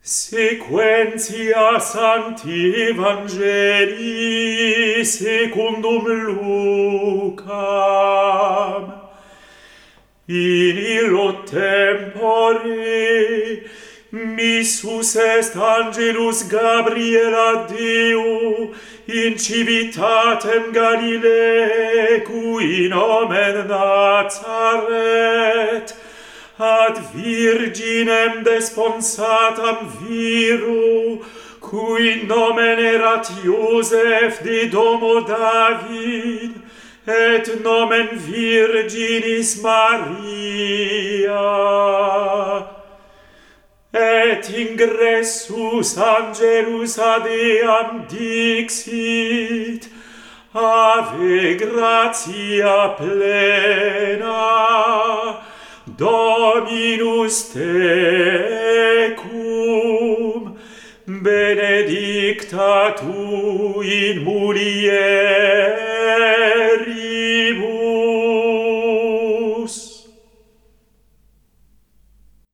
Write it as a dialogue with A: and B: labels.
A: Sequentia Sancti Evangelii secundum Lucam. In illo tempore missus est Angelus Gabriel ad Deo in civitatem Galilae, cui nomen Nazaret, ad virginem desponsatam viro, cui nomen erat Iosef de domo David, et nomen Virginis Maria. Et ingressus Angelus ad eam dixit, Ave gratia plena, Dominus tecum, benedicta tu in mulieribus,